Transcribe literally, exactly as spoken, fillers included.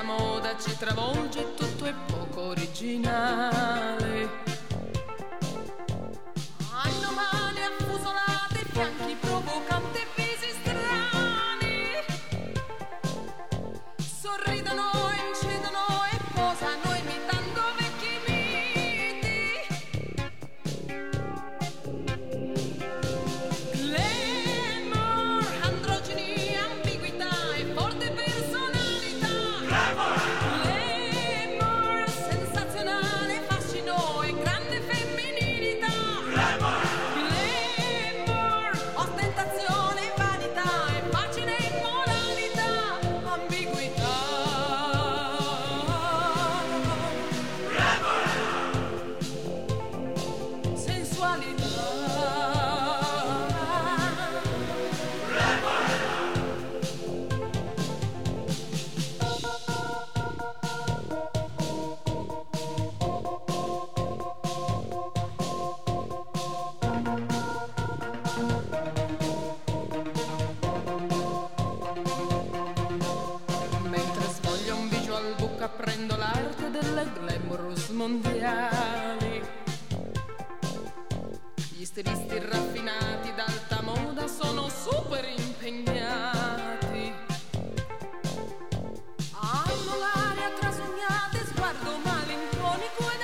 moda ci travolge, tutto è poco originale. Hanno mani affusolate, fianchi provocanti e visi strani. Sorridono, incidono e posano imitando vecchi miti. Glamour, androgeni, ambiguità e forte personalità. Glamour, sensazionale, fascino e grande femminilità. Glamour, ostentazione, vanità e facile immoralità. Ambiguità. Sensualità. Mentre sfoglio un visual book apprendo l'arte delle glamorous mondiali. Gli stilisti raffinati d'alta moda sono super impegnati. Hanno l'aria trasognata e sguardo malinconico ed